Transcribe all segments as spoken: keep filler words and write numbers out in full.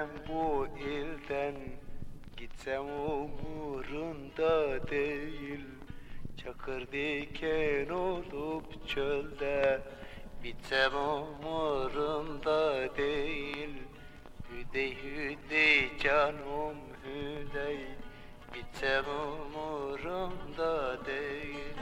Gitsem bu ilden, gitsem umurunda değil. Çakır diken olup çölde, bitsem umurunda değil. Hüdey hüdey canım hüdey, bitsem umurumda değil.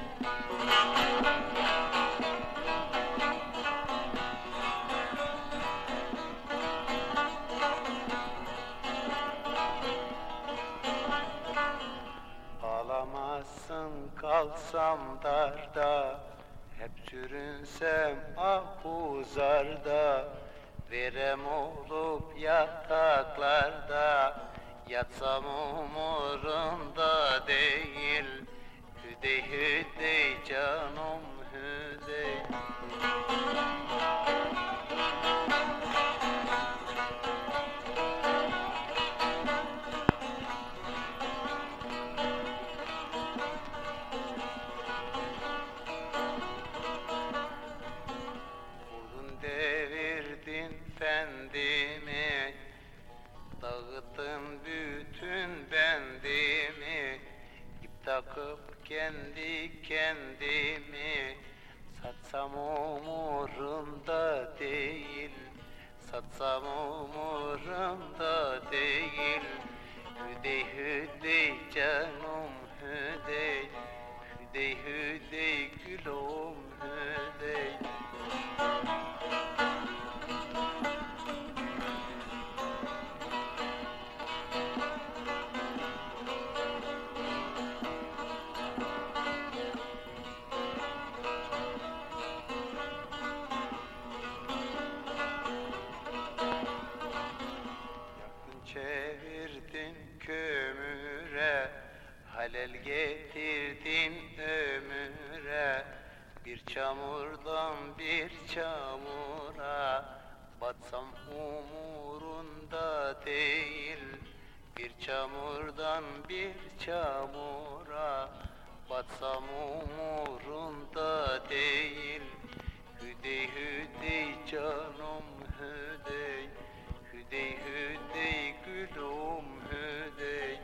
Ağlamazsın kalsam darda, hep sürünsem ahuzarda. Verem olup yataklarda, yatsam umurumda değil. Hüdey hüdey canım hüdey. Vurdun devirdin fendimi, dağıttın bütün bendimi. İp takıp kendi kendimi, satsam umurumda değil. Satsam umurumda değil. Hüdey hüdey canım hüdey, hüdey hüdey gülüm hüdey. Çevirdin kömüre, halel getirdin ömüre. Bir çamurdan bir çamura, batsam umurunda değil. Bir çamurdan bir çamura, batsam umurunda değil. Hüdey hüdey canım hüdey, hüdey hüdey gülüm hüdey.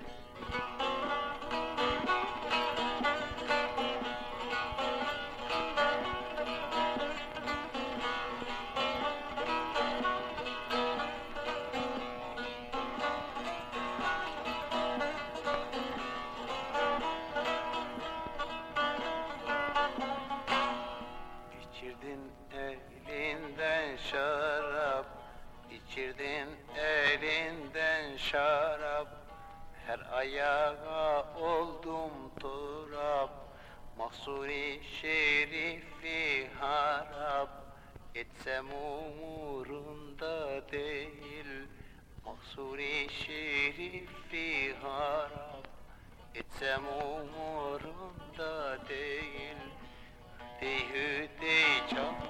İçirdin elinden şarap, İçirdin elinden şarap. Her ayağa oldum turap, Mahsuri şerifi harap. Etsem umurumda değil, Mahsuri şerifi harap. Etsem umurumda değil. Hüdey hüdey canım